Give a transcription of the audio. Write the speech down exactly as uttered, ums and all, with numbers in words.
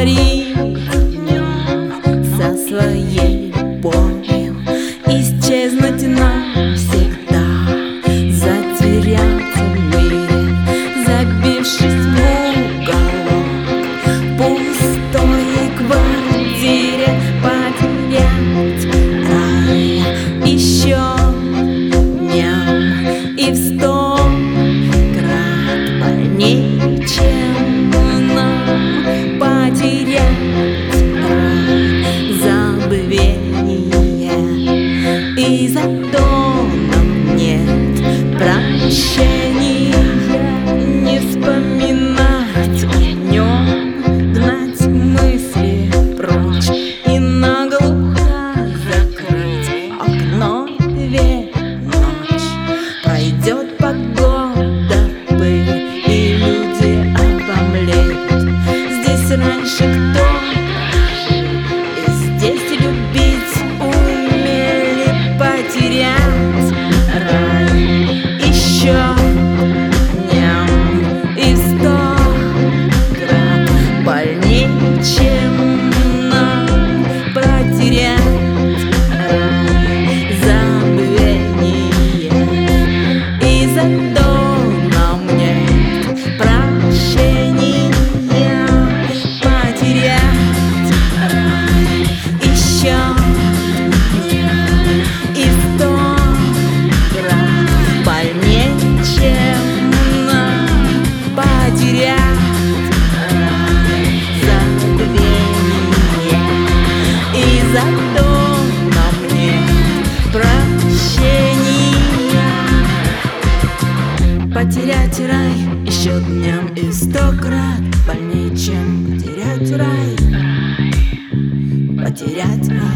говорить днем со своей любовью, исчезнуть навсегда, затеряться в мире, забившись в уголок, в пустой квартире потерять рай еще днем и в сто крат больнее, чем нам потерять рай забвения. И зато нам нет прощения, не вспоминать о нем, гнать мысли прочь и наглухо закрыть окно, дверь, ночь. Пройдет погода, пыль, и люди обомлеют. Здесь раньше кто-то жил, и здесь любить умели. Потерять рай еще днем и в сто крат больнее, чем нам потерять рай забвения. И зато нам нет прощения. Потерять рай еще и в сто крат больнее, чем нам потерять рай забвения. И зато нам нет прощения. Потерять рай еще днем и в сто крат больнее, чем потерять рай. Потерять рай